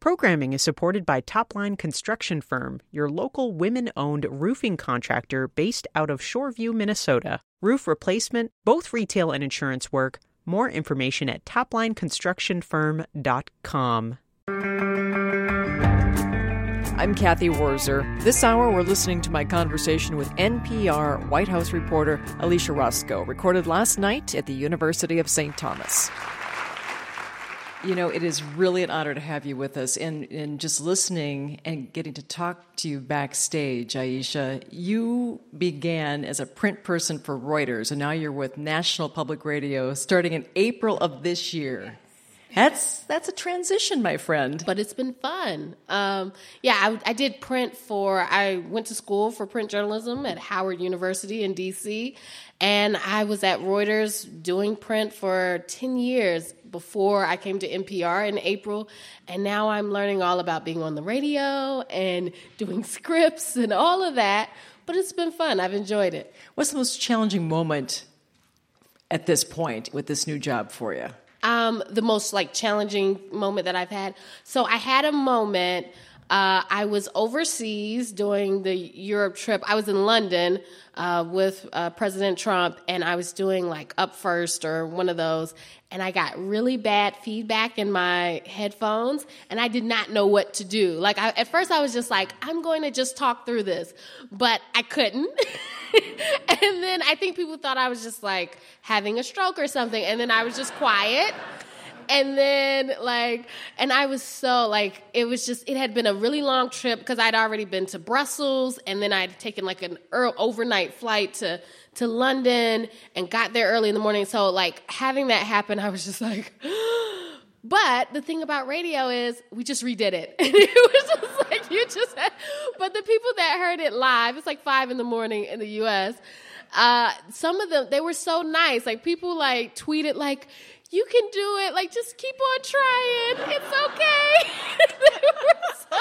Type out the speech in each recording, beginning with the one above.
Programming is supported by Topline Construction Firm, your local women-owned roofing contractor based out of Shoreview, Minnesota. Roof replacement, both retail and insurance work. More information at toplineconstructionfirm.com. I'm Kathy Wurzer. This hour, we're listening to my conversation with NPR White House reporter Alicia Roscoe, recorded last night at the University of St. Thomas. You know, it is really an honor to have you with us. And just listening and getting to talk to you backstage, Aisha, you began as a print person for Reuters, and now you're with National Public Radio starting in April of this year. That's a transition, my friend. But it's been fun. I did print I went to school for print journalism at Howard University in D.C., and I was at Reuters doing print for 10 years before I came to NPR in April, and now I'm learning all about being on the radio and doing scripts and all of that, but it's been fun. I've enjoyed it. What's the most challenging moment at this point with this new job for you? The most challenging moment that I've had. So I had a moment. I was overseas doing the Europe trip. I was in London with President Trump, and I was doing Up First or one of those, and I got really bad feedback in my headphones, and I did not know what to do. At first I was just I'm going to just talk through this, but I couldn't. And then I think people thought I was just having a stroke or something, and then I was just quiet. And then, and I was so, it had been a really long trip because I'd already been to Brussels, and then I'd taken, an overnight flight to London and got there early in the morning. So, having that happen, I was just But the thing about radio is we just redid it. And it was just but the people that heard it live, it's 5 in the morning in the U.S., some of them, they were so nice. People, tweeted, you can do it. Just keep on trying. It's okay. They were so,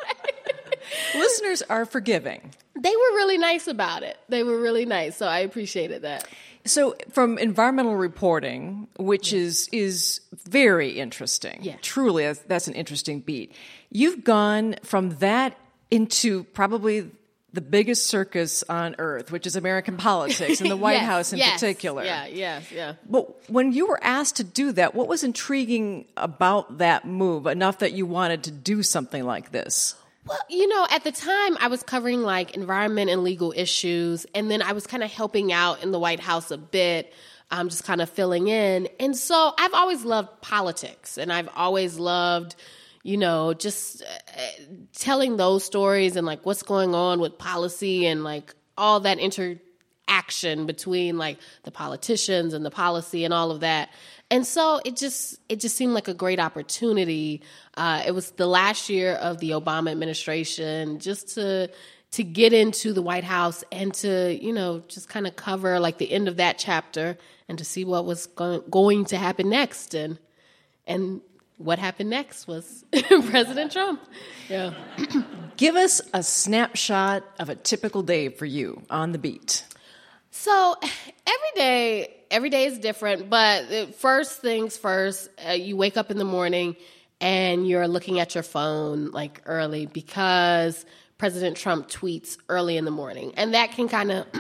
Listeners are forgiving. They were really nice about it. They were really nice, so I appreciated that. So from environmental reporting, which is very interesting, truly, that's an interesting beat. You've gone from that into probably the biggest circus on earth, which is American politics and the White House in particular. Yeah. But when you were asked to do that, what was intriguing about that move enough that you wanted to do something like this? Well, at the time I was covering environment and legal issues, and then I was kind of helping out in the White House a bit, just kind of filling in. And so I've always loved politics, and I've always loved just telling those stories and what's going on with policy and all that interaction between the politicians and the policy and all of that. And so it just seemed like a great opportunity. It was the last year of the Obama administration, just to get into the White House and to just kind of cover the end of that chapter and to see what was going to happen next. And what happened next was President Trump. Yeah. Give us a snapshot of a typical day for you on the beat. So every day is different, but first things first, you wake up in the morning and you're looking at your phone early because President Trump tweets early in the morning, and that can kind of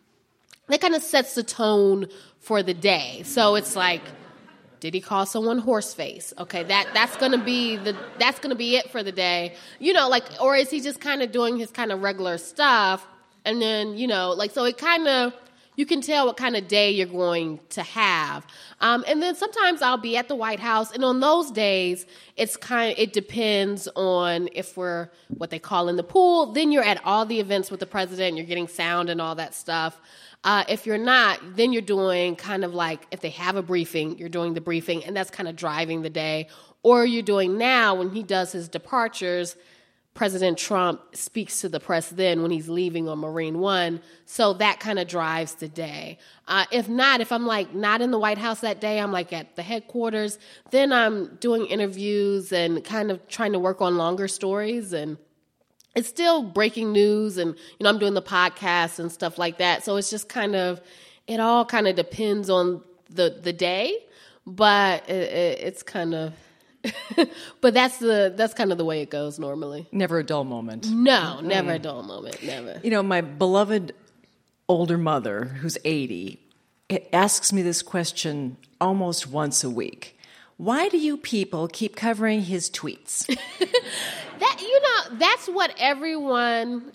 sets the tone for the day. So it's did he call someone horseface? Okay, that's gonna be it for the day. Or is he just kind of doing his kind of regular stuff? And then, so it kind of, you can tell what kind of day you're going to have. And then sometimes I'll be at the White House, and on those days, it depends on if we're what they call in the pool. Then you're at all the events with the president, you're getting sound and all that stuff. If you're not, then you're doing kind of if they have a briefing, you're doing the briefing, and that's kind of driving the day. Or you're doing now, when he does his departures, President Trump speaks to the press then when he's leaving on Marine One. So that kind of drives the day. If I'm not in the White House that day, I'm at the headquarters, then I'm doing interviews and kind of trying to work on longer stories, and it's still breaking news, and I'm doing the podcast and stuff like that. So it's just it all kind of depends on the day, but it's kind of But that's kind of the way it goes normally. Never a dull moment. No, never a dull moment. Never. You know, my beloved older mother, who's 80, asks me this question almost once a week. Why do you people keep covering his tweets? That's what everyone,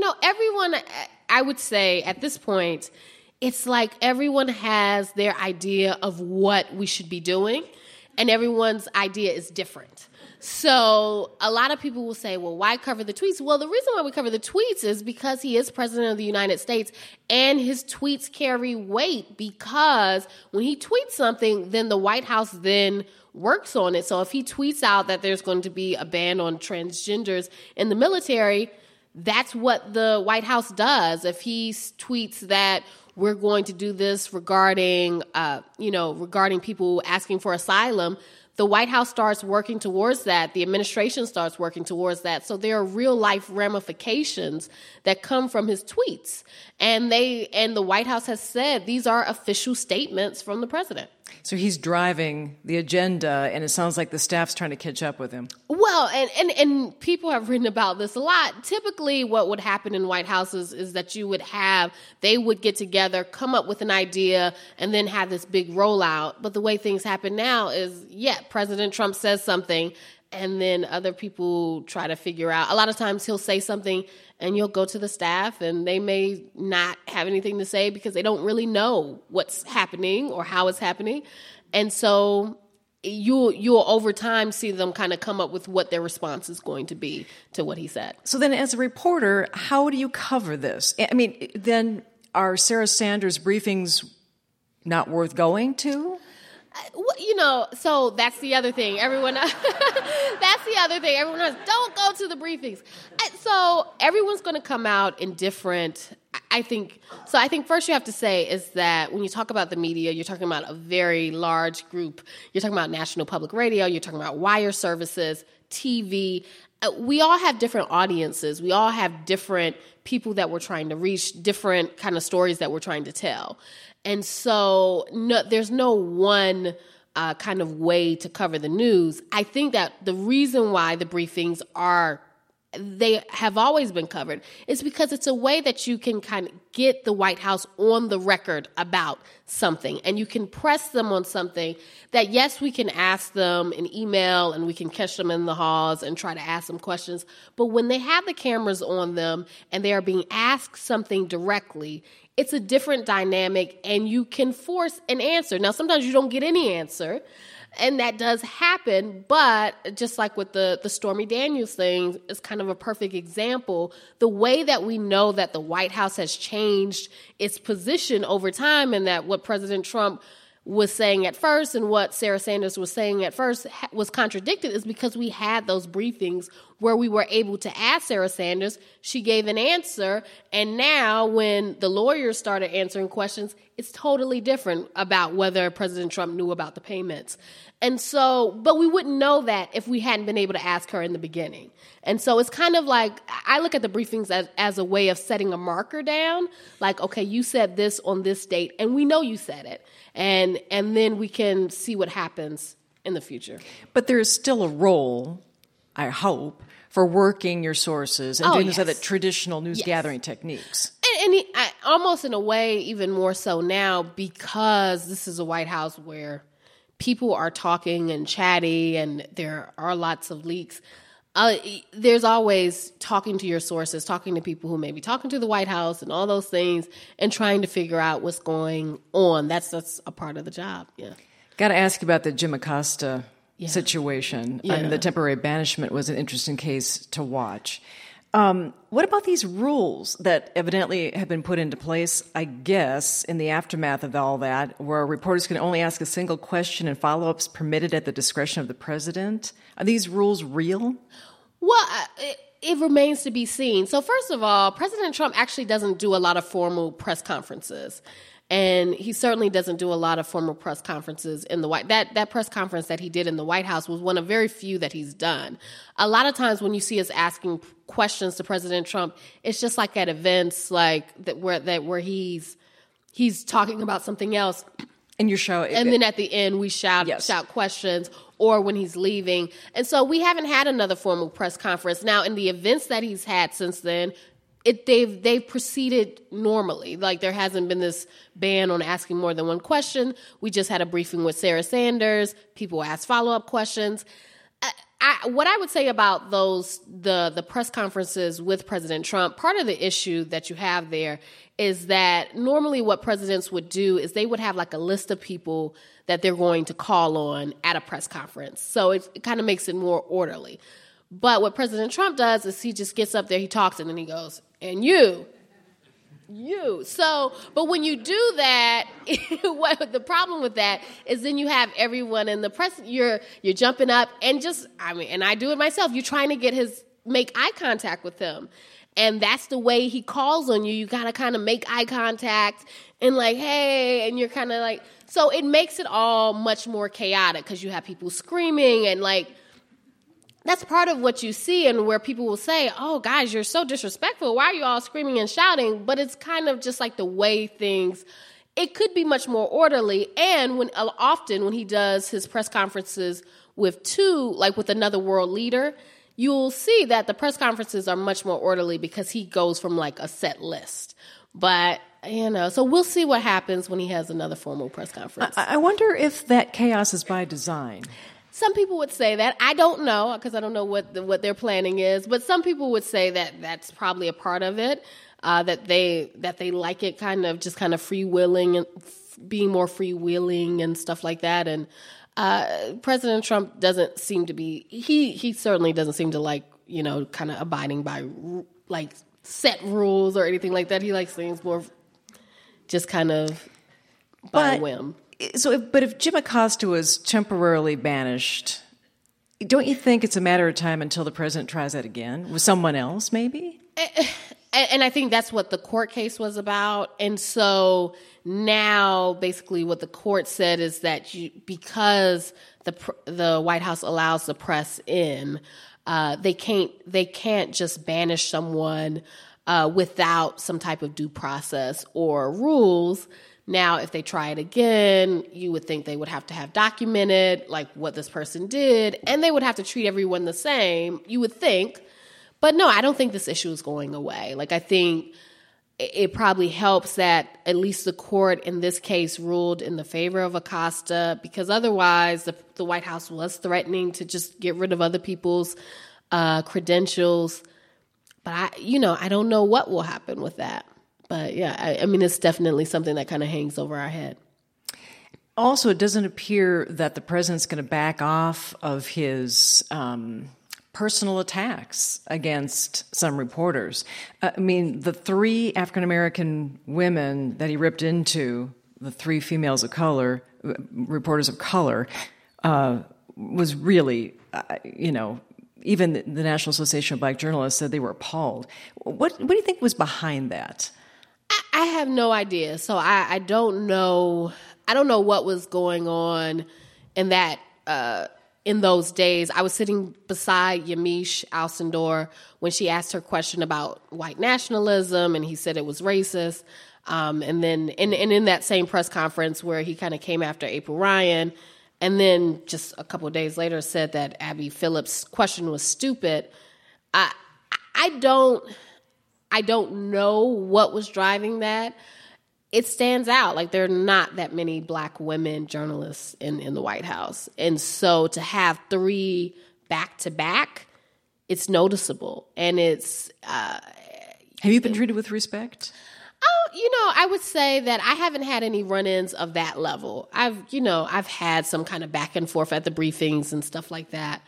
I would say at this point, it's like everyone has their idea of what we should be doing, and everyone's idea is different. So a lot of people will say, well, why cover the tweets? Well, the reason why we cover the tweets is because he is president of the United States, and his tweets carry weight because when he tweets something, then the White House then works on it. So if he tweets out that there's going to be a ban on transgenders in the military, that's what the White House does. If he tweets that we're going to do this regarding people asking for asylum, the White House starts working towards that. The administration starts working towards that. So there are real life ramifications that come from his tweets. And the White House has said these are official statements from the president. So he's driving the agenda, and it sounds like the staff's trying to catch up with him. Well, and people have written about this a lot. Typically what would happen in White Houses is that they would get together, come up with an idea, and then have this big rollout. But the way things happen now is, President Trump says something, and then other people try to figure out. A lot of times he'll say something, and you'll go to the staff, and they may not have anything to say because they don't really know what's happening or how it's happening. And so you'll over time see them kind of come up with what their response is going to be to what he said. So then as a reporter, how do you cover this? I mean, then are Sarah Sanders' briefings not worth going to? So that's the other thing. Everyone else, don't go to the briefings. So everyone's going to come out in different, I think first you have to say is that when you talk about the media, you're talking about a very large group. You're talking about National Public Radio. You're talking about wire services, TV. We all have different audiences. We all have different people that we're trying to reach, different kind of stories that we're trying to tell. And so there's no one kind of way to cover the news. I think that the reason why the briefings they have always been covered is because it's a way that you can kind of get the White House on the record about something, and you can press them on something that, yes, we can ask them in email and we can catch them in the halls and try to ask them questions. But when they have the cameras on them and they are being asked something directly, it's a different dynamic, and you can force an answer. Now, sometimes you don't get any answer, and that does happen, but just like with the Stormy Daniels thing is kind of a perfect example. The way that we know that the White House has changed its position over time, and that what President Trump was saying at first and what Sarah Sanders was saying at first was contradicted is because we had those briefings where we were able to ask Sarah Sanders. She gave an answer, and now when the lawyers started answering questions, it's totally different about whether President Trump knew about the payments. And so, but we wouldn't know that if we hadn't been able to ask her in the beginning. And so it's kind of like, I look at the briefings as a way of setting a marker down, like, okay, you said this on this date, and we know you said it. And then we can see what happens in the future. But there is still a role, I hope, for working your sources and doing those other traditional news gathering techniques. And almost in a way, even more so now, because this is a White House where people are talking and chatty and there are lots of leaks. There's always talking to your sources, talking to people who may be talking to the White House and all those things, and trying to figure out what's going on. That's a part of the job. Yeah. Got to ask you about the Jim Acosta situation. Yeah. I mean, the temporary banishment was an interesting case to watch. What about these rules that evidently have been put into place, I guess, in the aftermath of all that, where reporters can only ask a single question and follow-ups permitted at the discretion of the president? Are these rules real? Well, it remains to be seen. So first of all, President Trump actually doesn't do a lot of formal press conferences. And he certainly doesn't do a lot of formal press conferences in the White House. That press conference that he did in the White House was one of very few that he's done. A lot of times when you see us asking questions to President Trump, it's just like at events like that where he's talking about something else, And your show, and then at the end we shout questions, or when he's leaving. And so we haven't had another formal press conference. Now, in the events that he's had since then, they've proceeded normally. Like, there hasn't been this ban on asking more than one question. We just had a briefing with Sarah Sanders. People asked follow-up questions. What I would say about the press conferences with President Trump, part of the issue that you have there is that normally what presidents would do is they would have like a list of people that they're going to call on at a press conference. So it kind of makes it more orderly. But what President Trump does is he just gets up there, he talks, and then he goes, and you. So, but when you do that, the problem with that is then you have everyone in the press, you're jumping up and and I do it myself. You're trying to make eye contact with him. And that's the way he calls on you. You gotta kind of make eye contact and like, hey, and you're kind of like, so it makes it all much more chaotic because you have people screaming and like, that's part of what you see and where people will say, oh, guys, you're so disrespectful. Why are you all screaming and shouting? But it's kind of just like the way it could be much more orderly. And often when he does his press conferences with another world leader, you'll see that the press conferences are much more orderly because he goes from like a set list. But, so we'll see what happens when he has another formal press conference. I wonder if that chaos is by design. Some people would say that. I don't know, because I don't know what their planning is. But some people would say that that's probably a part of it, that they like it kind of freewheeling and being more freewheeling and stuff like that. And President Trump doesn't seem to be. He certainly doesn't seem to like kind of abiding by like set rules or anything like that. He likes things more just kind of by whim. But if Jim Acosta was temporarily banished, don't you think it's a matter of time until the president tries that again with someone else, maybe? And I think that's what the court case was about. And so now, basically, what the court said is that because the White House allows the press in, they can't just banish someone without some type of due process or rules. Now, if they try it again, you would think they would have to have documented like what this person did, and they would have to treat everyone the same, you would think. But no, I don't think this issue is going away. Like, I think it probably helps that at least the court in this case ruled in the favor of Acosta, because otherwise the White House was threatening to just get rid of other people's credentials. But I don't know what will happen with that. But yeah, I mean, it's definitely something that kind of hangs over our head. Also, it doesn't appear that the president's going to back off of his personal attacks against some reporters. I mean, the 3 African-American women that he ripped into, the 3 females of color, reporters of color, was really, even the National Association of Black Journalists said they were appalled. What do you think was behind that? I have no idea. So I don't know. I don't know what was going on in that in those days. I was sitting beside Yamiche Alcindor when she asked her question about white nationalism, and he said it was racist. And then in that same press conference where he kind of came after April Ryan, and then just a couple of days later said that Abby Phillips' question was stupid. I don't know what was driving that. It stands out. Like, there are not that many black women journalists in the White House. And so to have 3 back-to-back, it's noticeable. And it's... Have you been treated with respect? I would say that I haven't had any run-ins of that level. I've had some kind of back and forth at the briefings and stuff like that.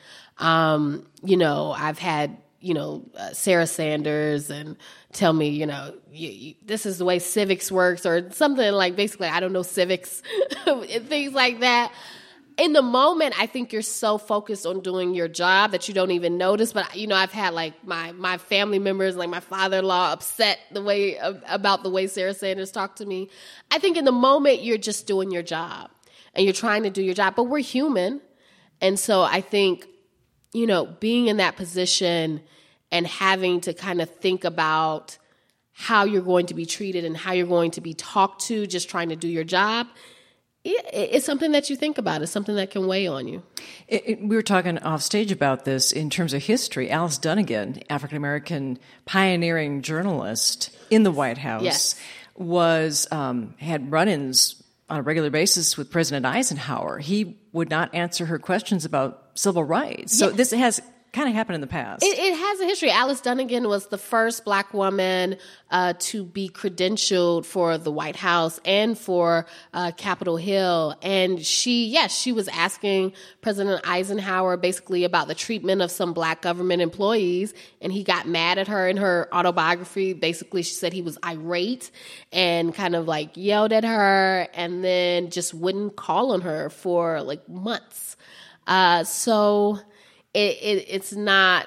I've had... Sarah Sanders and tell me, this is the way civics works or something like, basically, I don't know civics, things like that. In the moment, I think you're so focused on doing your job that you don't even notice. But, I've had like my family members, like my father-in-law, upset about the way Sarah Sanders talked to me. I think in the moment, you're just doing your job and you're trying to do your job, but we're human. And so I think, being in that position and having to kind of think about how you're going to be treated and how you're going to be talked to, just trying to do your job, It's something that you think about. It's something that can weigh on you. We were talking off stage about this in terms of history. Alice Dunnigan, African-American pioneering journalist in the White House, Yes. was had run-ins on a regular basis with President Eisenhower. He would not answer her questions about civil rights. So this has kind of happened in the past. It has a history. Alice Dunnigan was the first Black woman to be credentialed for the White House and for Capitol Hill. And she was asking President Eisenhower basically about the treatment of some Black government employees. And he got mad at her in her autobiography. Basically, she said he was irate and kind of like yelled at her and then just wouldn't call on her for like months. So it's not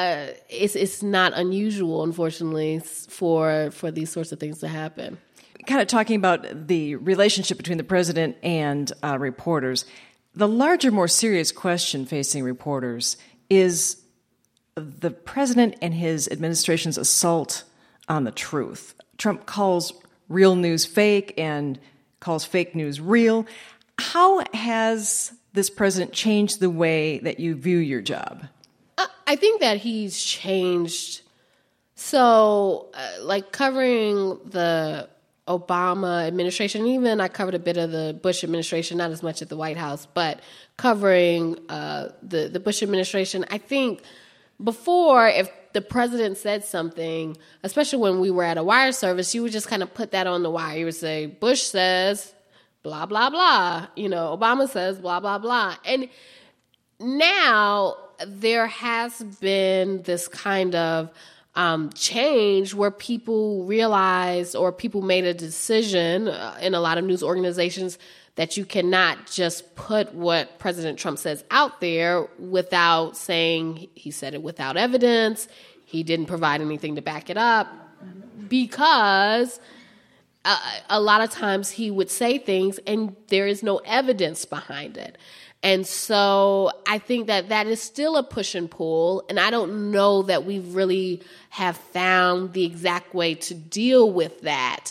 unusual, unfortunately, for these sorts of things to happen. Kind of talking about the relationship between the president and reporters, the larger, more serious question facing reporters is the president and his administration's assault on the truth. Trump calls real news fake and calls fake news real. How has this president changed the way that you view your job? I think that he's changed. So, like covering the Obama administration, even I covered a bit of the Bush administration, not as much at the White House, but covering the Bush administration, I think before, if the president said something, especially when we were at a wire service, you would just kind of put that on the wire. You would say, Bush says, blah, blah, blah. Obama says, blah, blah, blah. And now there has been this kind of change where people realized or people made a decision in a lot of news organizations that you cannot just put what President Trump says out there without saying he said it without evidence, he didn't provide anything to back it up, because a lot of times he would say things and there is no evidence behind it. And so I think that is still a push and pull, and I don't know that we really have found the exact way to deal with that,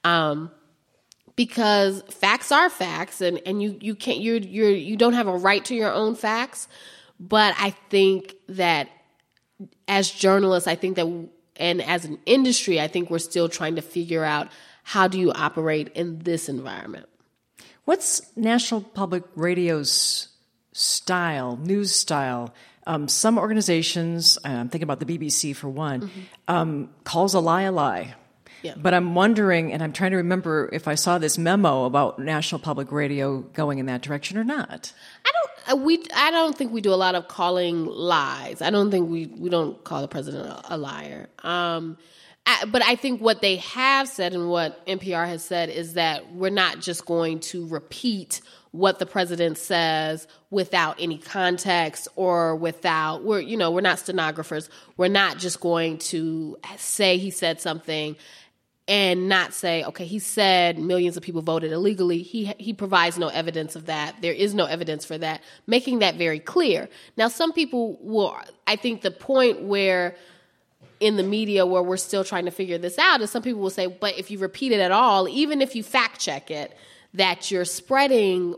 because facts are facts, and you can't you don't have a right to your own facts. But I think that as journalists, and as an industry, I think we're still trying to figure out how do you operate in this environment. What's National Public Radio's news style? Some organizations, I'm thinking about the BBC for one, calls a lie a lie. Yeah. But I'm wondering, and I'm trying to remember if I saw this memo about National Public Radio going in that direction or not. I don't think we do a lot of calling lies. I don't think we don't call the president a liar. But I think what they have said and what NPR has said is that we're not just going to repeat what the president says without any context or we're not stenographers. We're not just going to say he said something and not say, okay, he said millions of people voted illegally. He provides no evidence of that. There is no evidence for that, making that very clear. Now, some people will, I think the point where in the media where we're still trying to figure this out is some people will say, but if you repeat it at all, even if you fact check it, that you're spreading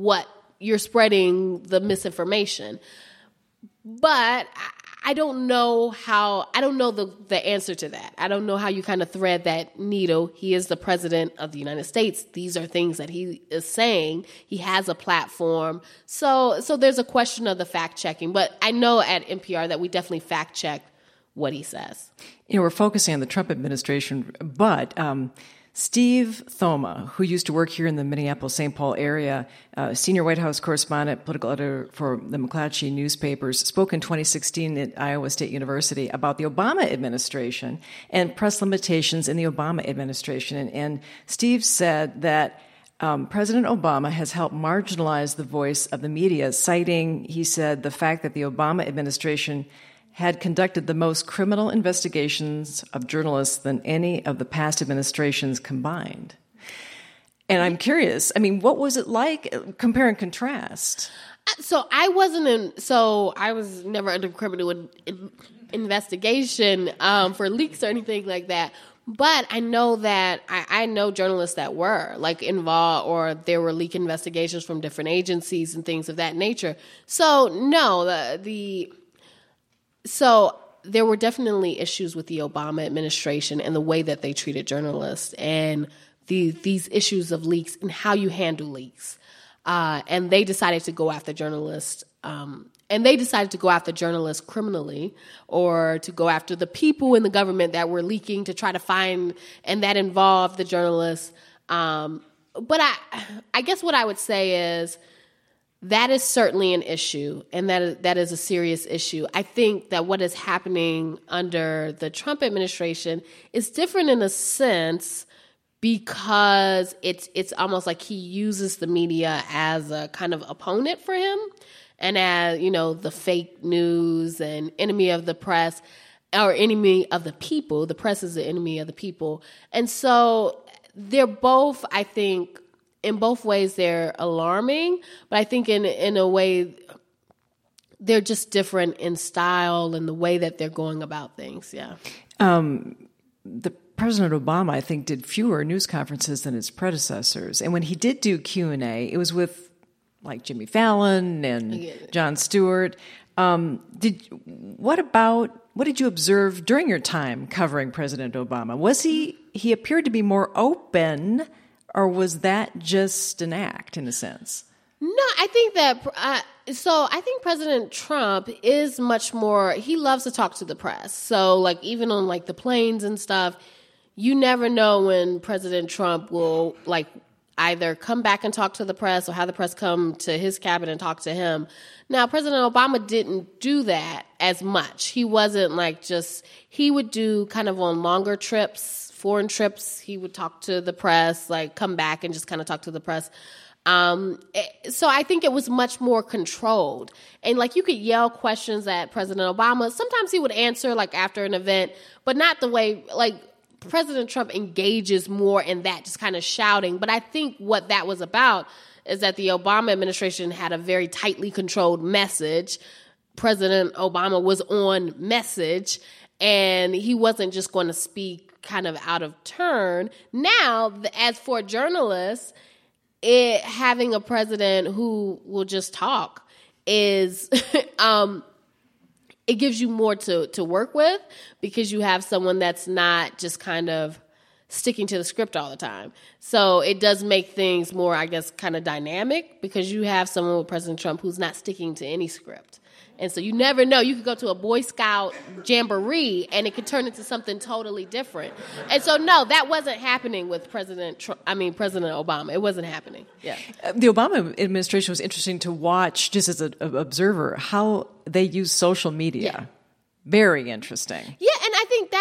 the misinformation. But I don't know the answer to that. I don't know how you kind of thread that needle. He is the president of the United States. These are things that he is saying. He has a platform. So there's a question of the fact checking. But I know at NPR that we definitely fact check what he says. We're focusing on the Trump administration, but Steve Thoma, who used to work here in the Minneapolis-St. Paul area, senior White House correspondent, political editor for the McClatchy newspapers, spoke in 2016 at Iowa State University about the Obama administration and press limitations in the Obama administration. And Steve said that President Obama has helped marginalize the voice of the media, citing, he said, the fact that the Obama administration had conducted the most criminal investigations of journalists than any of the past administrations combined. And I'm curious, what was it like? Compare and contrast. I was never under criminal investigation for leaks or anything like that. But I know that I know journalists that were like involved, or there were leak investigations from different agencies and things of that nature. So no, so there were definitely issues with the Obama administration and the way that they treated journalists, and these issues of leaks and how you handle leaks. And they decided to go after journalists. And they decided to go after journalists criminally, or to go after the people in the government that were leaking, to try to find, and that involved the journalists. But I guess what I would say is that is certainly an issue, and that is a serious issue. I think that what is happening under the Trump administration is different in a sense, because it's almost like he uses the media as a kind of opponent for him. And as, the fake news and enemy of the press, or enemy of the people. The press is the enemy of the people. And so they're both, I think, in both ways they're alarming, but I think in a way they're just different in style and the way that they're going about things, yeah. The President Obama, I think, did fewer news conferences than his predecessors. And when he did do Q&A, it was with like Jimmy Fallon and Jon Stewart. What did you observe during your time covering President Obama? Was he appeared to be more open, or was that just an act in a sense? No, I think that, I think President Trump is much more, he loves to talk to the press. So like even on like the planes and stuff, you never know when President Trump will like either come back and talk to the press or have the press come to his cabinet and talk to him. Now, President Obama didn't do that as much. He wasn't like he would do kind of on longer trips, foreign trips, he would talk to the press, like come back and just kind of talk to the press. So I think it was much more controlled. And like you could yell questions at President Obama. Sometimes he would answer like after an event, but not the way like President Trump engages more in that, just kind of shouting. But I think what that was about is that the Obama administration had a very tightly controlled message. President Obama was on message, and he wasn't just going to speak kind of out of turn. Now, as for journalists, having a president who will just talk is it gives you more to work with, because you have someone that's not just kind of sticking to the script all the time. So it does make things more, I guess, kind of dynamic, because you have someone with President Trump who's not sticking to any script. And so you never know. You could go to a Boy Scout jamboree and it could turn into something totally different. And so, no, that wasn't happening with President Obama. It wasn't happening. Yeah. The Obama administration was interesting to watch, just as an observer, how they use social media. Yeah. Very interesting. Yeah, and I think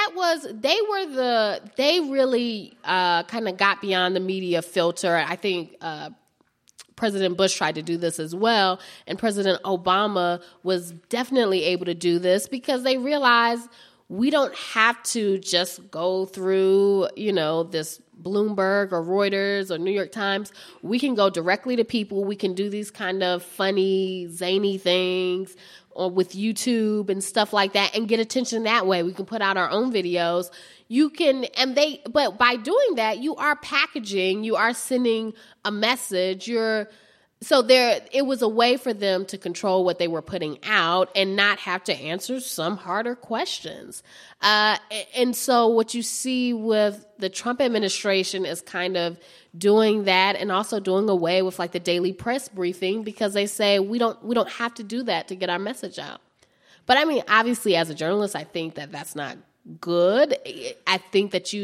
they really kind of got beyond the media filter. I think President Bush tried to do this as well, and President Obama was definitely able to do this because they realized we don't have to just go through, this Bloomberg or Reuters or New York Times. We can go directly to people. We can do these kind of funny, zany things or with YouTube and stuff like that and get attention that way. We can put out our own videos. But by doing that, you are packaging, you are sending a message. It was a way for them to control what they were putting out and not have to answer some harder questions. And so what you see with the Trump administration is kind of doing that, and also doing away with like the daily press briefing, because they say we don't have to do that to get our message out. But I mean, obviously, as a journalist, I think that that's not good. I think that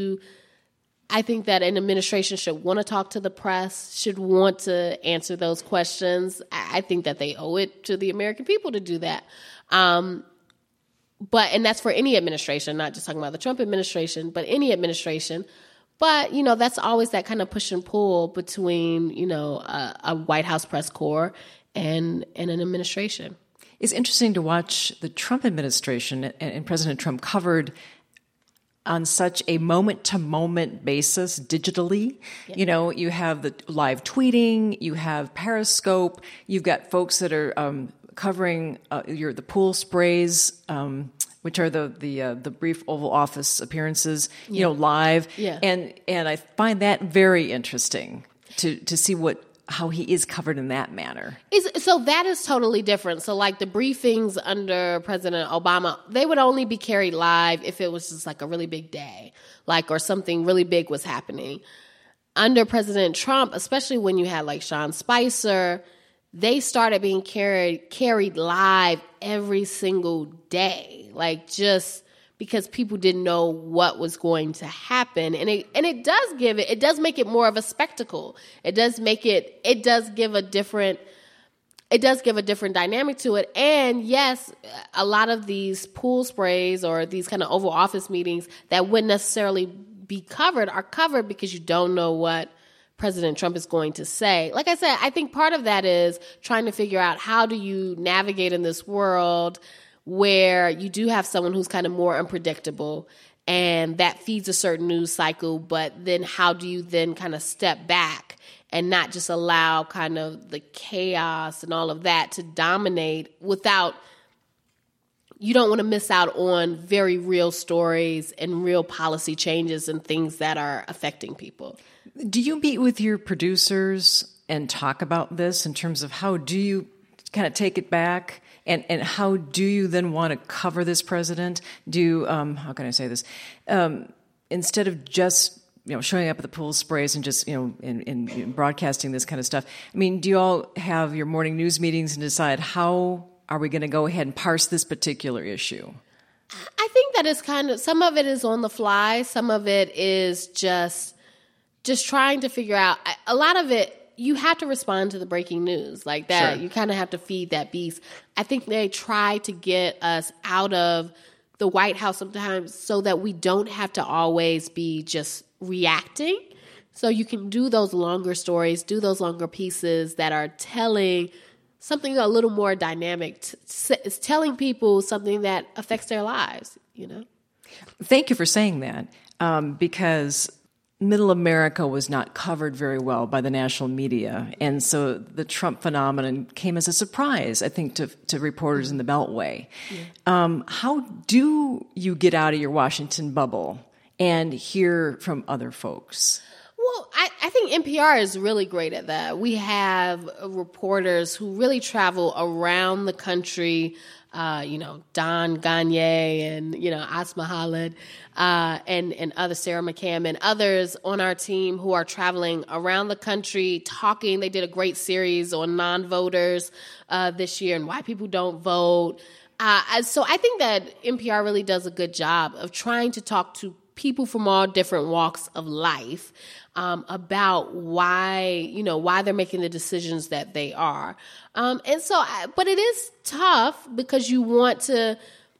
an administration should want to talk to the press, should want to answer those questions. I think that they owe it to the American people to do that. And that's for any administration, not just talking about the Trump administration, but any administration. But, that's always that kind of push and pull between, a White House press corps and an administration. It's interesting to watch the Trump administration and President Trump covered on such a moment-to-moment basis digitally. Yep. You have the live tweeting, you have Periscope, you've got folks that are covering the pool sprays, which are the brief Oval Office appearances, live. Yeah. And I find that very interesting to see how he is covered in that manner. So that is totally different. So like the briefings under President Obama, they would only be carried live if it was just like a really big day, or something really big was happening. Under President Trump, especially when you had like Sean Spicer, they started being carried live every single day, just because people didn't know what was going to happen. And it does make it more of a spectacle. It does give a different dynamic to it. And yes, a lot of these pool sprays or these kind of Oval Office meetings that wouldn't necessarily be covered are covered because you don't know what President Trump is going to say. Like I said, I think part of that is trying to figure out how do you navigate in this world where you do have someone who's kind of more unpredictable and that feeds a certain news cycle, but then how do you then kind of step back and not just allow kind of the chaos and all of that to dominate you don't want to miss out on very real stories and real policy changes and things that are affecting people. Do you meet with your producers and talk about this in terms of how do you kind of take it back? And how do you then want to cover this president? Do you, how can I say this? Instead of just showing up at the pool sprays and just in broadcasting this kind of stuff. I mean, do you all have your morning news meetings and decide how are we going to go ahead and parse this particular issue? I think that is some of it is on the fly. Some of it is just trying to figure out. A lot of it, you have to respond to the breaking news like that. Sure. You kind of have to feed that beast. I think they try to get us out of the White House sometimes so that we don't have to always be just reacting. So you can do those longer stories, do those longer pieces that are telling something a little more dynamic. It's telling people something that affects their lives, Thank you for saying that, because Middle America was not covered very well by the national media. And so the Trump phenomenon came as a surprise, I think, to reporters in the Beltway. Yeah. How do you get out of your Washington bubble and hear from other folks? Well, I think NPR is really great at that. We have reporters who really travel around the country, Don Ganye and, Asma Khalid, and other Sarah McCam and others on our team who are traveling around the country talking. They did a great series on non-voters this year and why people don't vote. So I think that NPR really does a good job of trying to talk to people from all different walks of life about why they're making the decisions that they are. But it is tough because you want to.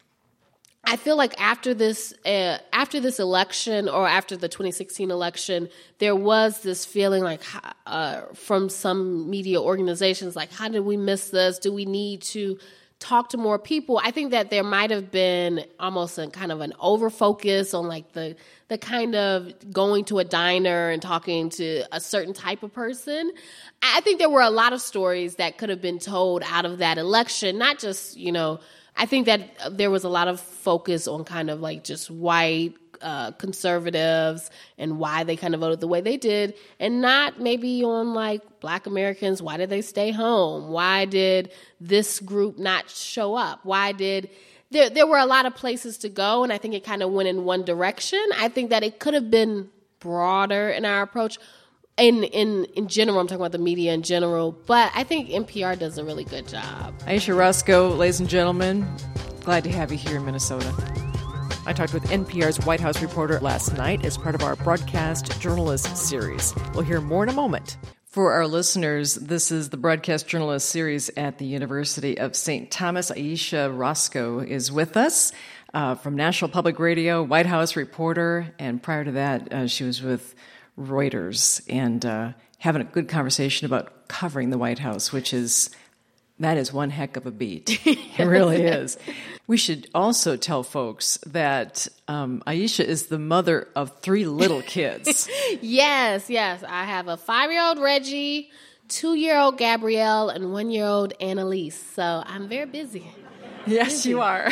I feel like after this election or after the 2016 election, there was this feeling like from some media organizations, like, how did we miss this? Do we need to talk to more people? I think that there might have been almost a kind of an over-focus on like the kind of going to a diner and talking to a certain type of person. I think there were a lot of stories that could have been told out of that election, not just, I think that there was a lot of focus on kind of like just white conservatives and why they kind of voted the way they did, and not maybe on like Black Americans. Why did they stay home? Why did this group not show up? Why did there were a lot of places to go, and I think it kind of went in one direction. I think that it could have been broader in our approach. In general, I'm talking about the media in general, but I think NPR does a really good job. Ayesha Rascoe, ladies and gentlemen, glad to have you here in Minnesota. I talked with NPR's White House reporter last night as part of our Broadcast Journalist series. We'll hear more in a moment. For our listeners, this is the Broadcast Journalist series at the University of St. Thomas. Ayesha Rascoe is with us from National Public Radio, White House reporter, and prior to that, she was with Reuters and having a good conversation about covering the White House, that is one heck of a beat. It really is. We should also tell folks that Ayesha is the mother of 3 little kids. Yes. I have a 5-year-old Reggie, 2-year-old Gabrielle and 1-year-old Annalise. So I'm very busy. Yes, you are.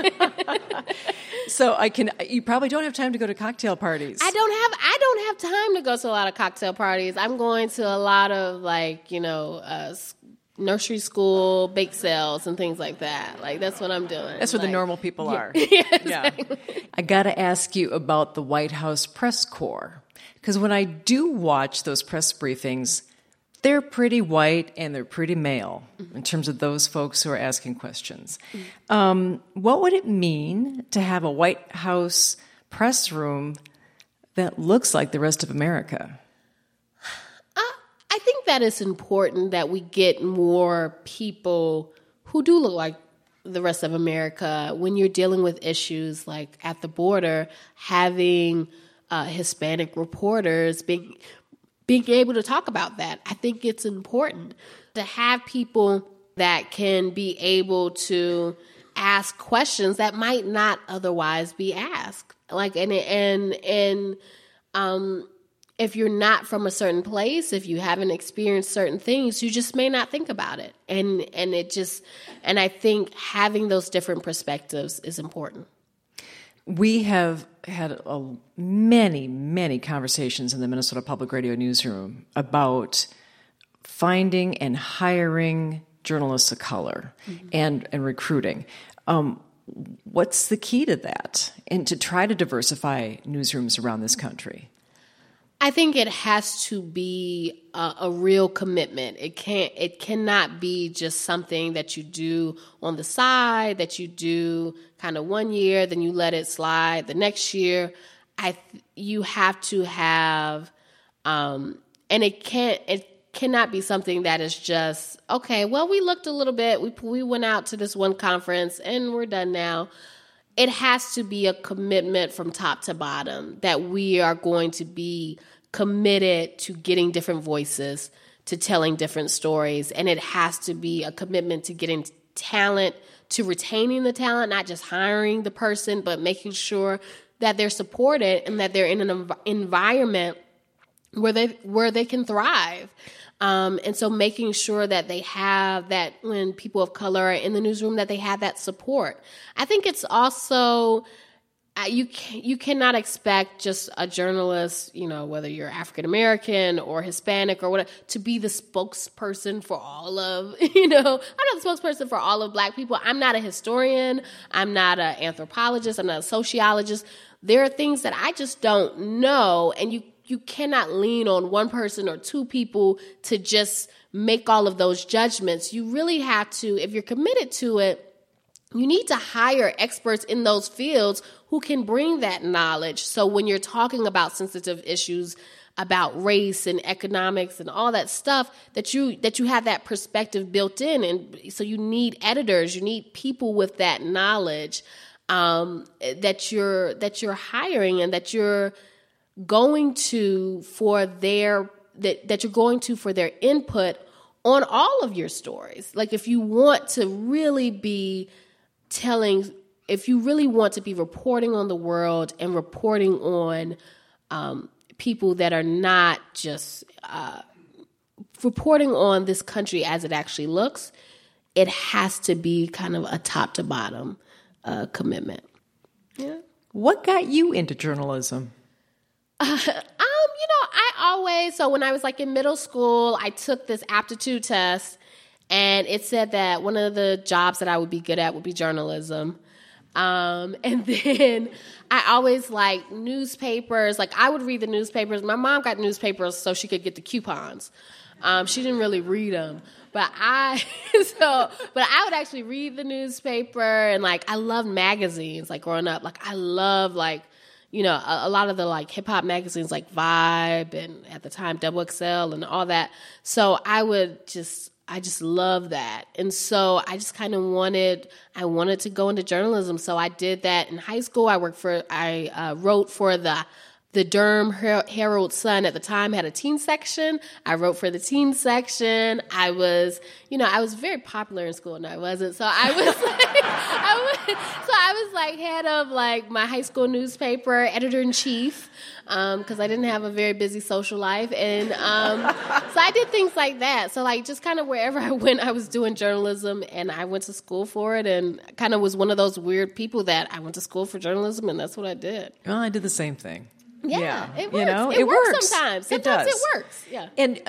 So you probably don't have time to go to cocktail parties. I don't have time to go to a lot of cocktail parties. I'm going to a lot of nursery school bake sales and things like that. Like, that's what I'm doing. That's where the normal people are. Yeah, exactly. I got to ask you about the White House press corps. Because when I do watch those press briefings, they're pretty white and they're pretty male in terms of those folks who are asking questions. What would it mean to have a White House press room that looks like the rest of America? I think that it's important that we get more people who do look like the rest of America when you're dealing with issues like at the border, having Hispanic reporters being able to talk about that. I think it's important to have people that can be able to ask questions that might not otherwise be asked. If you're not from a certain place, if you haven't experienced certain things, you just may not think about it. And I think having those different perspectives is important. We have had many, many conversations in the Minnesota Public Radio newsroom about finding and hiring journalists of color and recruiting. What's the key to that and to try to diversify newsrooms around this country? I think it has to be a real commitment. It cannot be just something that you do on the side, that you do kind of 1 year, then you let it slide the next year. You have to have, and it cannot be something that is just, okay, well, we looked a little bit, we went out to this one conference and we're done now. It has to be a commitment from top to bottom that we are going to be committed to getting different voices, to telling different stories. And it has to be a commitment to getting talent, to retaining the talent, not just hiring the person, but making sure that they're supported and that they're in an environment where they can thrive. And so making sure that they have that when people of color are in the newsroom, that they have that support. I think it's also, you cannot expect just a journalist, whether you're African American or Hispanic or whatever, to be the spokesperson for all of, I'm not the spokesperson for all of Black people. I'm not a historian. I'm not an anthropologist. I'm not a sociologist. There are things that I just don't know, and you cannot lean on one person or two people to just make all of those judgments. You really have to, if you're committed to it, you need to hire experts in those fields who can bring that knowledge. So when you're talking about sensitive issues, about race and economics and all that stuff, that you have that perspective built in. And so you need editors, you need people with that knowledge that you're hiring and that you're going to for their input on all of your stories. Like, if you want to really be if you really want to be reporting on the world and reporting on people that are not just reporting on this country as it actually looks, it has to be kind of a top to bottom commitment. Yeah. What got you into journalism? So when I was in middle school, I took this aptitude test, and it said that one of the jobs that I would be good at would be journalism. And then I always liked newspapers. I would read the newspapers. My mom got newspapers so she could get the coupons. She didn't really read them. But I would actually read the newspaper, and I loved magazines growing up. I love a lot of the hip hop magazines like Vibe and at the time Double XL and all that. So I just love that. And so I just kind of wanted to go into journalism. So I did that in high school. I wrote for the the Durham Herald Sun at the time had a teen section. I wrote for the teen section. I was very popular in school. No, I wasn't. So I was like head of like my high school newspaper, editor-in-chief, because I didn't have a very busy social life. And so I did things like that. So like just kind of wherever I went, I was doing journalism, and I went to school for it, and kind of was one of those weird people that I went to school for journalism, and that's what I did. Well, I did the same thing. Yeah, it works. You know, it works sometimes. Sometimes it does. It works. Yeah. And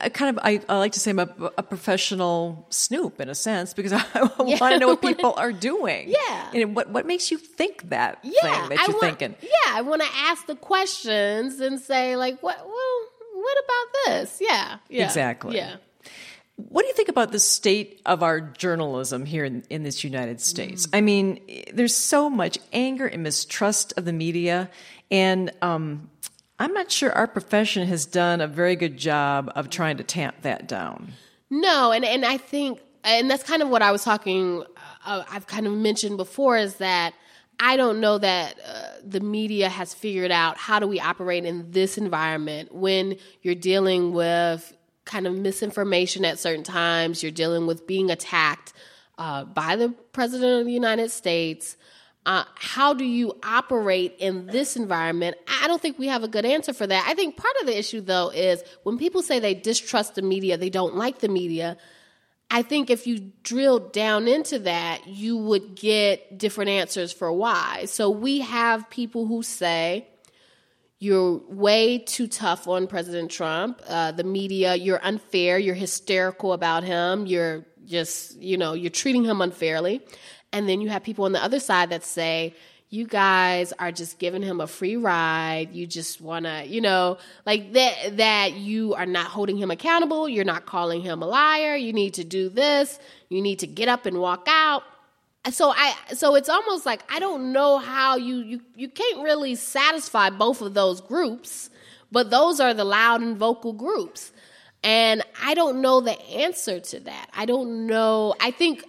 I like to say I'm a professional snoop in a sense, because I want to know what people are doing. Yeah. And what makes you think that thing that you're thinking? Yeah, I want to ask the questions and say like, what about this? Yeah. Exactly. Yeah. What do you think about the state of our journalism here in this United States? I mean, there's so much anger and mistrust of the media, and I'm not sure our profession has done a very good job of trying to tamp that down. No, and I think, and that's kind of what I was talking, I've kind of mentioned before, is that I don't know that the media has figured out how do we operate in this environment when you're dealing with kind of misinformation at certain times, you're dealing with being attacked by the President of the United States. How do you operate in this environment? I don't think we have a good answer for that. I think part of the issue, though, is when people say they distrust the media, they don't like the media, I think if you drill down into that, you would get different answers for why. So we have people who say, you're way too tough on President Trump. The media, you're unfair. You're hysterical about him. You're just, you're treating him unfairly. And then you have people on the other side that say, you guys are just giving him a free ride. You just want to, like that you are not holding him accountable. You're not calling him a liar. You need to do this. You need to get up and walk out. So it's almost like I don't know how you can't really satisfy both of those groups, but those are the loud and vocal groups. And I don't know the answer to that. I don't know. I think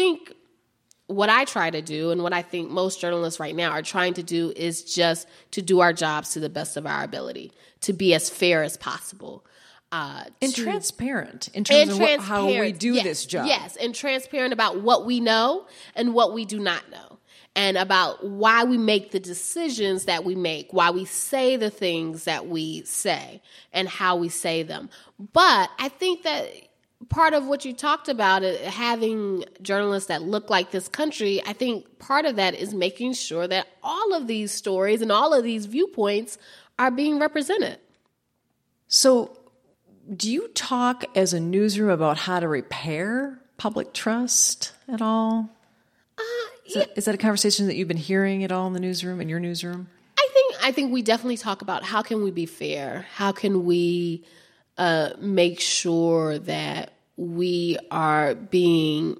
what I try to do, and what I think most journalists right now are trying to do, is just to do our jobs to the best of our ability, to be as fair as possible. And transparent in terms of how we do this job. Yes, and transparent about what we know and what we do not know, and about why we make the decisions that we make, why we say the things that we say, and how we say them. But I think that part of what you talked about, having journalists that look like this country, I think part of that is making sure that all of these stories and all of these viewpoints are being represented. So, do you talk as a newsroom about how to repair public trust at all? Is that a conversation that you've been hearing at all in the newsroom, in your newsroom? I think we definitely talk about how can we be fair? How can we make sure that we are being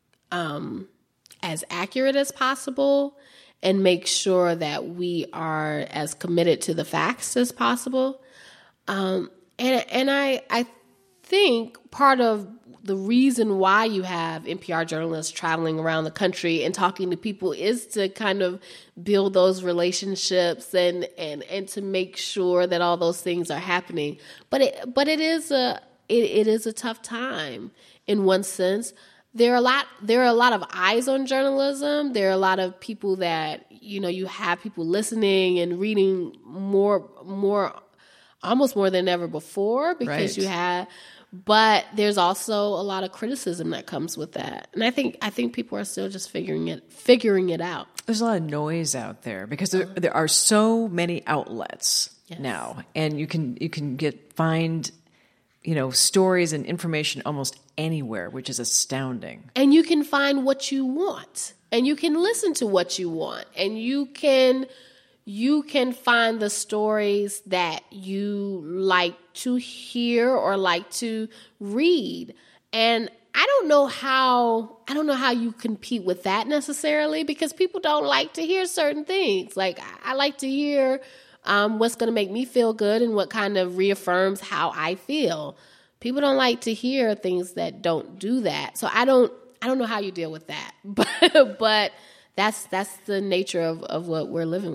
as accurate as possible, and make sure that we are as committed to the facts as possible. And I think part of the reason why you have NPR journalists traveling around the country and talking to people is to kind of build those relationships and to make sure that all those things are happening. But it is a tough time in one sense. There are a lot of eyes on journalism. There are a lot of people that, you have people listening and reading more almost more than ever before, because right. But there's also a lot of criticism that comes with that. And I think people are still just figuring it out. There's a lot of noise out there because there are so many outlets now, and you can find stories and information almost anywhere, which is astounding. And you can find what you want, and you can listen to what you want, and you can find the stories that you like to hear or like to read. And I don't know how you compete with that necessarily, because people don't like to hear certain things. Like, I like to hear what's going to make me feel good and what kind of reaffirms how I feel. People don't like to hear things that don't do that. So I don't know how you deal with that, but that's the nature of what we're living with.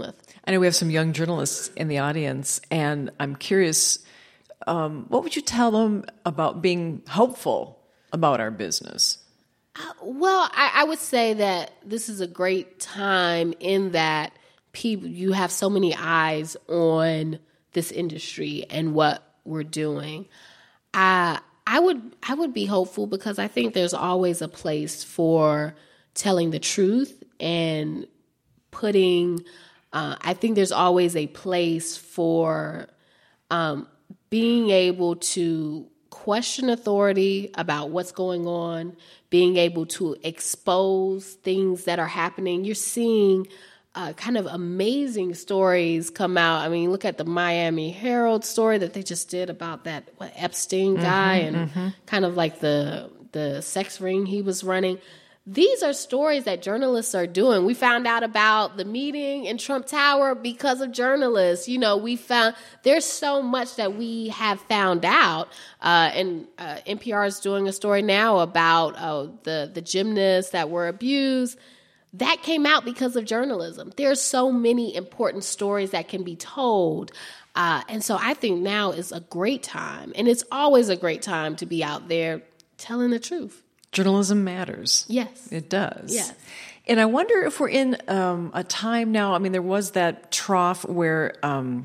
I know we have some young journalists in the audience, and I'm curious, what would you tell them about being hopeful about our business? Well, I would say that this is a great time in that you have so many eyes on this industry and what we're doing. I would be hopeful because I think there's always a place for telling the truth and putting. I think there's always a place for being able to question authority about what's going on, being able to expose things that are happening. You're seeing kind of amazing stories come out. I mean, look at the Miami Herald story that they just did about that Epstein guy and kind of like the sex ring he was running. These are stories that journalists are doing. We found out about the meeting in Trump Tower because of journalists. We found there's so much that we have found out. And NPR is doing a story now about the gymnasts that were abused. That came out because of journalism. There's so many important stories that can be told. And so I think now is a great time. And it's always a great time to be out there telling the truth. Journalism matters. Yes. It does. Yes. And I wonder if we're in a time now, I mean, there was that trough where,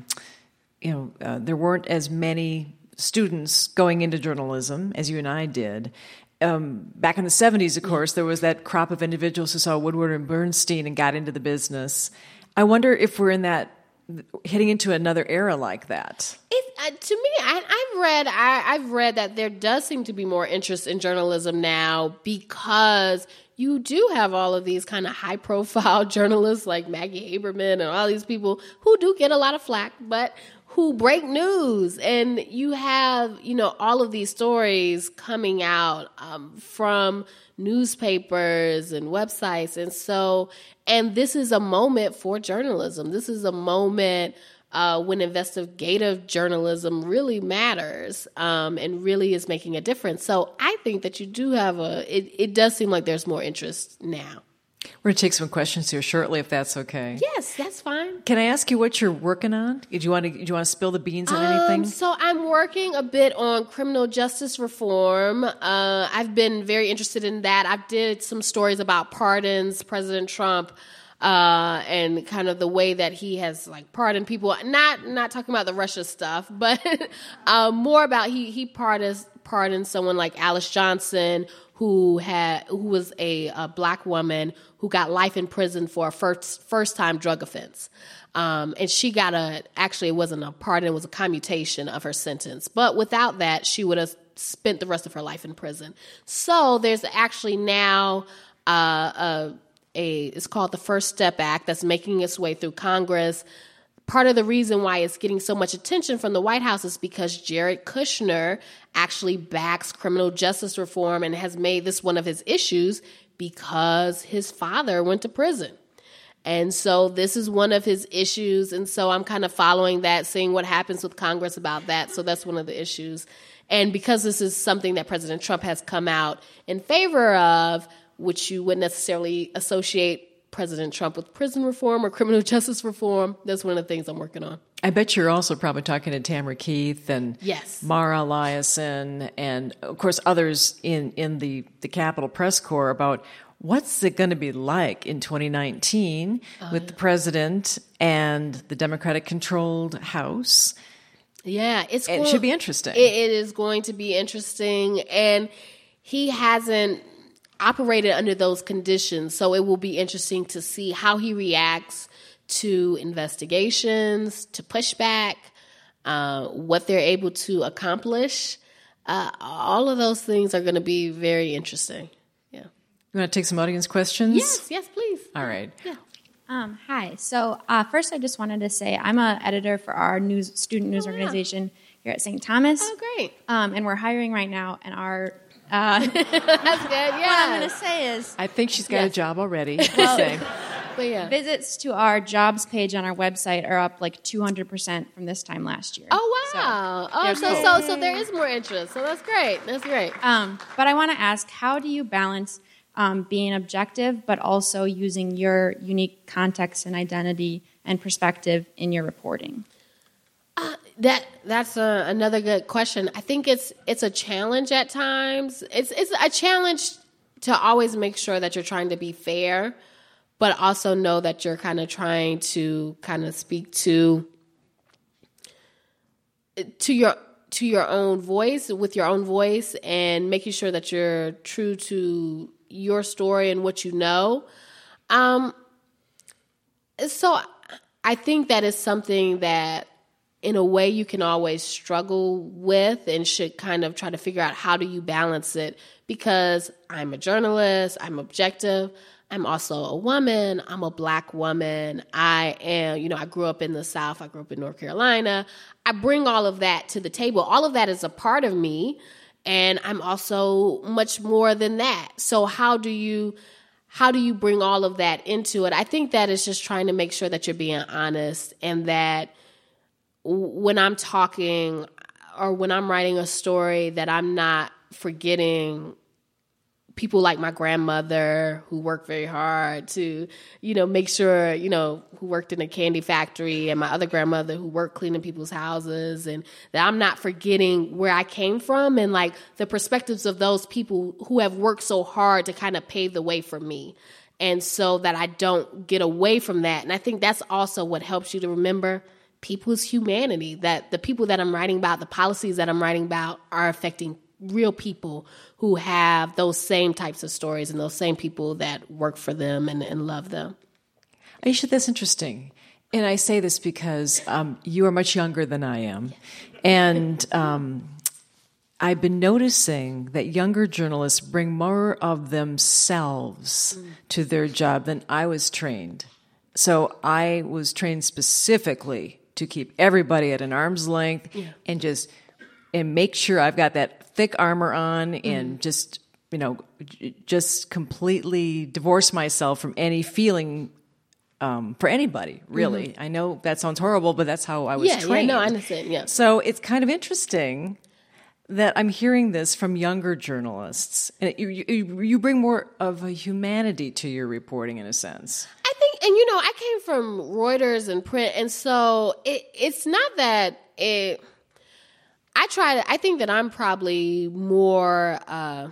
there weren't as many students going into journalism as you and I did. Back in the 70s, of course, there was that crop of individuals who saw Woodward and Bernstein and got into the business. I wonder if we're heading into another era like that. To me, I've read that there does seem to be more interest in journalism now because you do have all of these kind of high-profile journalists like Maggie Haberman and all these people who do get a lot of flack, but who break news. And you have, all of these stories coming out from newspapers and websites. And this is a moment for journalism. This is a moment when investigative journalism really matters and really is making a difference. So I think that you do have it does seem like there's more interest now. We're going to take some questions here shortly, if that's okay. Yes, that's fine. Can I ask you what you're working on? Do you want to spill the beans on anything? So I'm working a bit on criminal justice reform. I've been very interested in that. I did some stories about pardons, President Trump, and kind of the way that he has pardoned people. Not talking about the Russia stuff, but more about he pardoned someone like Alice Johnson, who was a black woman who got life in prison for a first time drug offense. And she got actually it wasn't a pardon, it was a commutation of her sentence. But without that, she would have spent the rest of her life in prison. So there's actually now it's called the First Step Act that's making its way through Congress. Part of the reason why it's getting so much attention from the White House is because Jared Kushner actually backs criminal justice reform and has made this one of his issues because his father went to prison. And so this is one of his issues. And so I'm kind of following that, seeing what happens with Congress about that. So that's one of the issues. And because this is something that President Trump has come out in favor of, which you wouldn't necessarily associate President Trump with prison reform or criminal justice reform, that's one of the things I'm working on. I bet you're also probably talking to Tamara Keith and yes. Mara Eliason and, of course, others in the Capitol Press Corps about what's it going to be like in 2019 with the president and the Democratic-controlled House. Yeah, it should be interesting. It is going to be interesting, and he hasn't operated under those conditions, so it will be interesting to see how he reacts to investigations, to pushback, what they're able to accomplish. All of those things are going to be very interesting. Yeah. You want to take some audience questions? Yes, please. All right. Yeah. Hi. So first, I just wanted to say I'm an editor for our student news organization here at St. Thomas. Oh, great. And we're hiring right now, and our that's good. Yeah. What I'm going to say is, I think she's got a job already. Visits to our jobs page on our website are up 200% from this time last year. Oh wow! So there is more interest. So that's great. That's great. But I want to ask, how do you balance being objective, but also using your unique context and identity and perspective in your reporting? That's another good question. I think it's a challenge at times. It's a challenge to always make sure that you're trying to be fair, but also know that you're kind of trying to kind of speak to your own voice, with your own voice, and making sure that you're true to your story and what you know. So I think that is something that, in a way, you can always struggle with and should kind of try to figure out how do you balance it, because I'm a journalist, I'm objective, I'm also a woman, I'm a Black woman, I grew up in the South, I grew up in North Carolina. I bring all of that to the table. All of that is a part of me, and I'm also much more than that. So how do you bring all of that into it? I think that is just trying to make sure that you're being honest, and that when I'm talking or when I'm writing a story, that I'm not forgetting people like my grandmother, who worked very hard to, make sure, who worked in a candy factory, and my other grandmother who worked cleaning people's houses, and that I'm not forgetting where I came from and like the perspectives of those people who have worked so hard to kind of pave the way for me. And so that I don't get away from that. And I think that's also what helps you to remember people's humanity, that the people that I'm writing about, the policies that I'm writing about, are affecting real people who have those same types of stories and those same people that work for them and love them. Aisha, that's interesting. And I say this because you are much younger than I am. And I've been noticing that younger journalists bring more of themselves to their job than I was trained. So I was trained specifically to keep everybody at an arm's length and make sure I've got that thick armor on and just completely divorce myself from any feeling for anybody, really. I know that sounds horrible, but that's how I was trained. Yeah, no, I understand, yeah. So it's kind of interesting that I'm hearing this from younger journalists. And you bring more of a humanity to your reporting, in a sense. I think, and I came from Reuters and print, and so it's not that it... I think that I'm probably more, I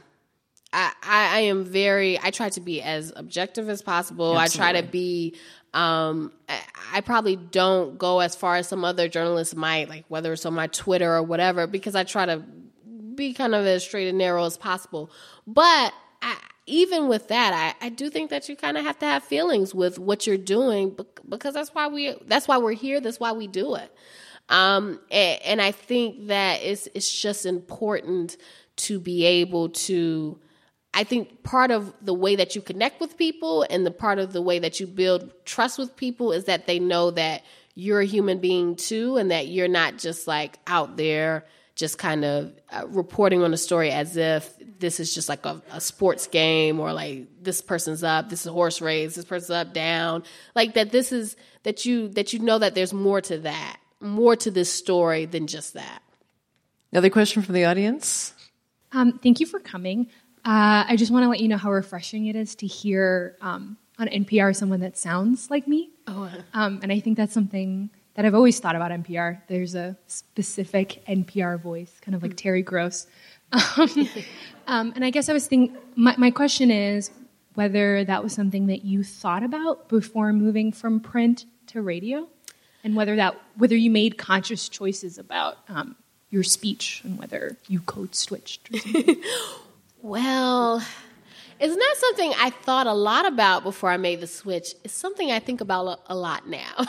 try to be as objective as possible. Absolutely. I try to be, I probably don't go as far as some other journalists might, like whether it's on my Twitter or whatever, because I try to be kind of as straight and narrow as possible. But even with that, I do think that you kind of have to have feelings with what you're doing, because that's why we're here. That's why we do it. And I think that it's just important to be able to, I think part of the way that you connect with people and the part of the way that you build trust with people is that they know that you're a human being too, and that you're not just like out there just kind of reporting on a story as if this is just like a sports game, or like this person's up, this is a horse race, this person's up, down, like that this is, that you know that there's more to that. More to this story than just that. Another question from the audience? Thank you for coming. I just want to let you know how refreshing it is to hear on NPR someone that sounds like me. And I think that's something that I've always thought about NPR. There's a specific NPR voice, kind of like Terry Gross. And I guess I was thinking, my question is whether that was something that you thought about before moving from print to radio? And whether you made conscious choices about your speech and whether you code switched or something. Well, it's not something I thought a lot about before I made the switch. It's something I think about a lot now.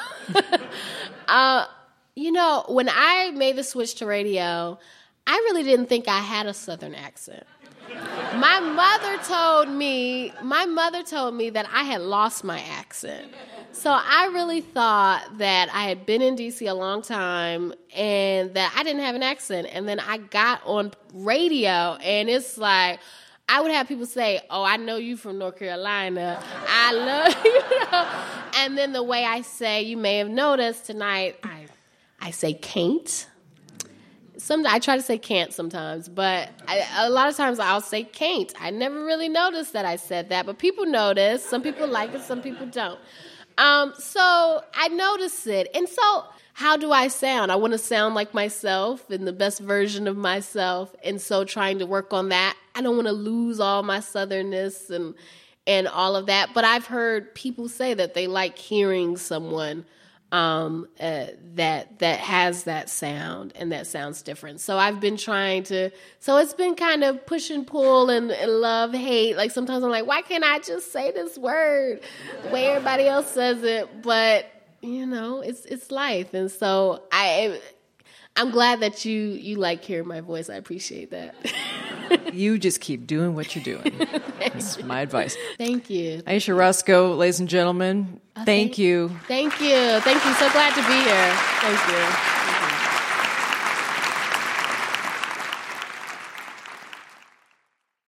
When I made the switch to radio, I really didn't think I had a Southern accent. My mother told me that I had lost my accent. So I really thought that I had been in D.C. a long time and that I didn't have an accent. And then I got on radio, and it's like, I would have people say, "Oh, I know you from North Carolina. I love you." And then the way I say, you may have noticed tonight, I say can't. I try to say can't sometimes, but a lot of times I'll say can't. I never really noticed that I said that, but people notice. Some people like it, some people don't. So I notice it. And so how do I sound? I want to sound like myself and the best version of myself. And so trying to work on that. I don't want to lose all my southernness and all of that. But I've heard people say that they like hearing someone that has that sound and that sounds different. So I've been trying to, so it's been kind of push and pull and love, hate. Like sometimes I'm like, why can't I just say this word the way everybody else says it? But, you know, it's life. And so I'm glad that you like hearing my voice. I appreciate that. You just keep doing what you're doing. That's my advice. Thank you. Aisha Roscoe, ladies and gentlemen, thank you. Thank you. Thank you. So glad to be here. Thank you.